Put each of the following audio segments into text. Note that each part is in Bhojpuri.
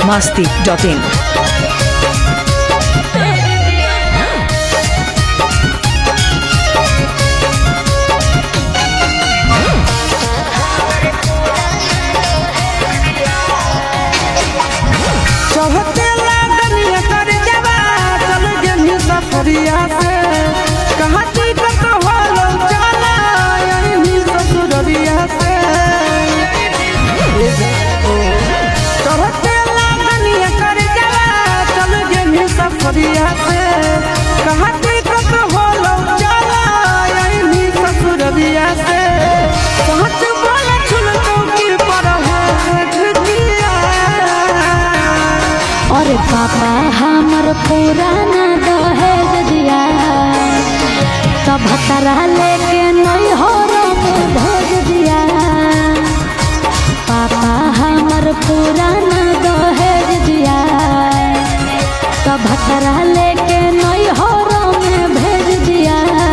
biharmasti.in अरे पापा हमर पुराना दहेज दिया तब भतरा लेके नहीं हो भेज दिया। पापा हमर पुराना दहेज दिया तब भतरा लेके नहीं हो भेज दिया।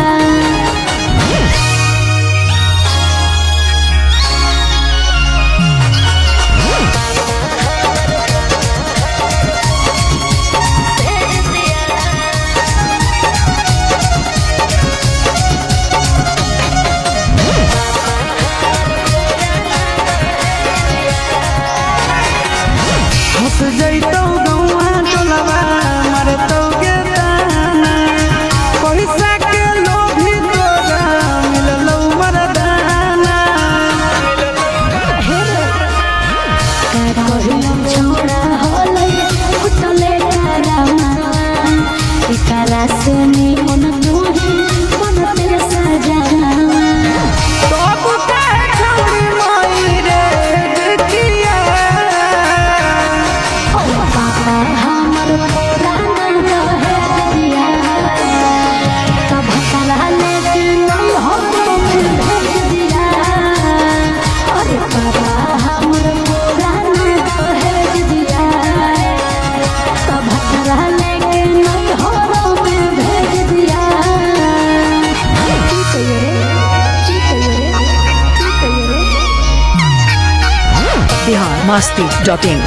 biharmasti.in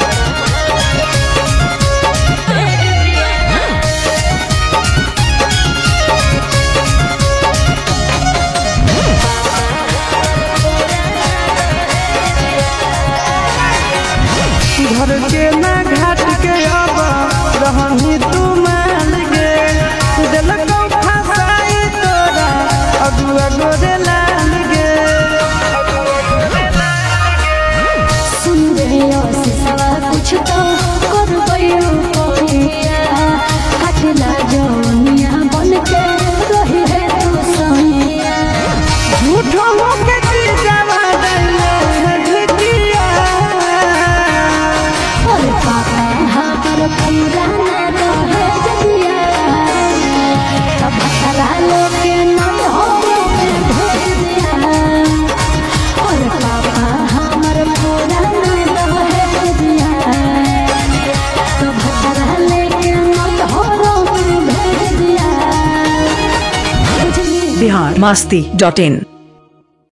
घर के ना घाट के अब रहनी तू मान गे दिलको फसाई तोरा अगुआ गोरे लाल गे। सुन रे सिसवा कुछ तो करबैयो कोइया हटला जौनिया बन के रही है तू सैया। झूठो होके की जवा दैले ढिकिया। अरे पापा हमर पुराना दहेज दिया तब भतरा लेके नहीं हो भेज दिया। अरे पापा हमर पुराना दहेज दिया तब भतरा लेके नहीं हो भेज दिया। biharmasti.in